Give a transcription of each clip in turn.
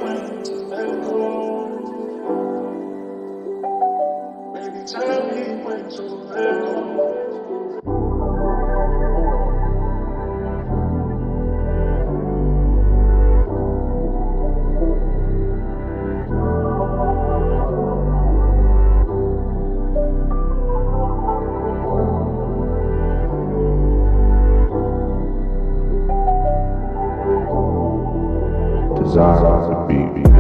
when to let go. Baby, tell me when to let go. Desire on the beat.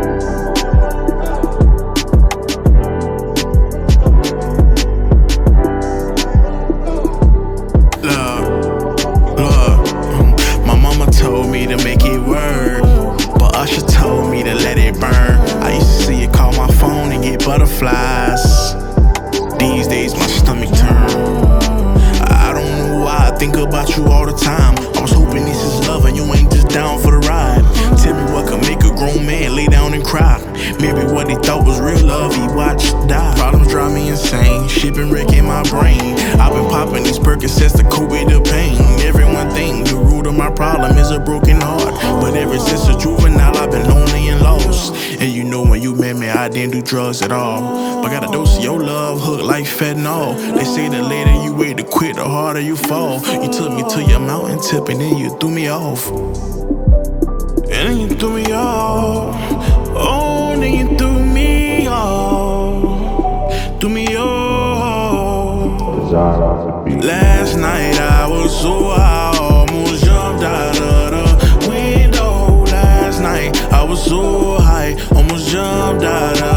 My mama told me to make it work, but Usher told me to let it burn. I used to see it call my phone and get butterflies. These days my stomach turn. I don't know why I think about you all the time. I was hoping this is love and you ain't just down for the ride. Tell me what could make a grown man lay down and cry. Maybe what he thought was real love he watched die. Problems drive me insane, shit been wrecking my brain. I've been popping these Percocets to cope with the pain. Everyone think the root of my problem is a broken heart, but ever since a juvenile I've been lonely and lost. And you know when you met me I didn't do drugs at all, but got a dose of your love hooked like fentanyl. They say the later you wait to quit the harder you fall. You took me to your mountain tip and then you threw me off. And then you threw me off. Oh, then you threw me off. Threw me off. Desire on the beat. Last night I was so high, almost jumped out of the window. Last night I was so high, almost jumped out of